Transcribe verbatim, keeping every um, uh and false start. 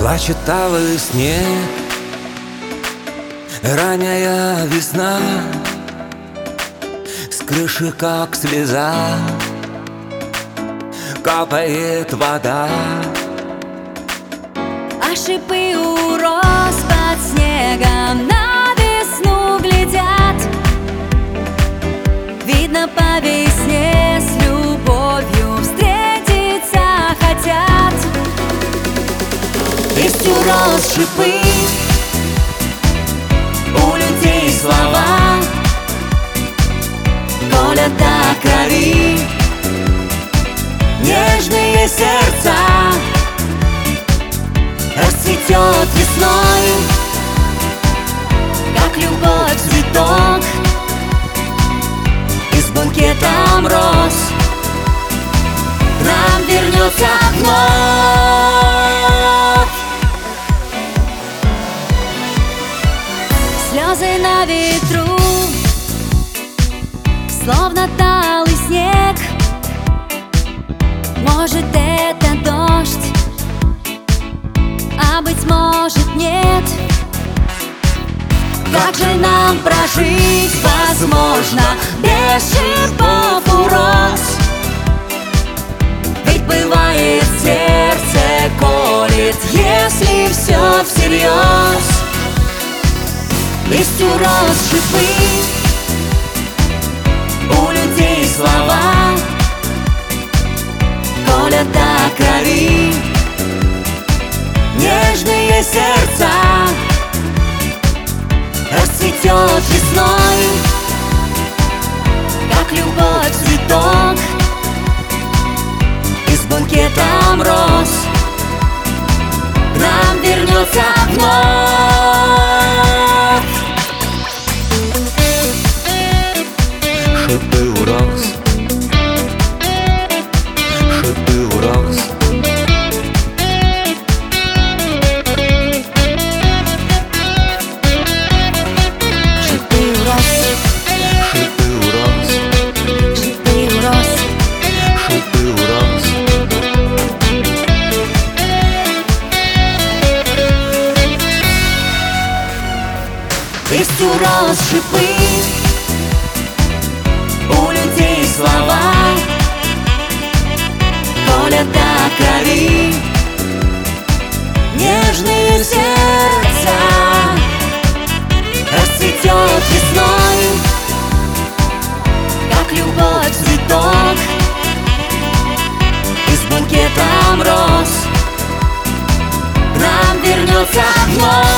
Плачет талый снег, ранняя весна, с крыши как слеза капает вода. А шипы у роз под снегом на весну глядят. Видно, по весне с любовью встретиться хотят. Есть у роз шипы, у людей слова, колят до крови нежные сердца. Расцветет весной, как любовь цветок, и с букетом роз к нам вернется вновь. Слезы на ветру, словно талый снег. Может, это дождь, а быть может нет. Как же нам прожить возможно без шипов у роз? Ведь бывает, сердце колет, если все всерьез. Есть у роз шипы, у людей слова, колят до крови нежные сердца. Расцветет весной, как любовь цветок, и с букетом роз к нам вернется вновь. Шипы у роз, шипы у роз. Есть у роз шипы, у людей слова, колят до крови нежные сердца. Расцветет весной, как любовь цветок, и с букетом роз к нам вернется вновь.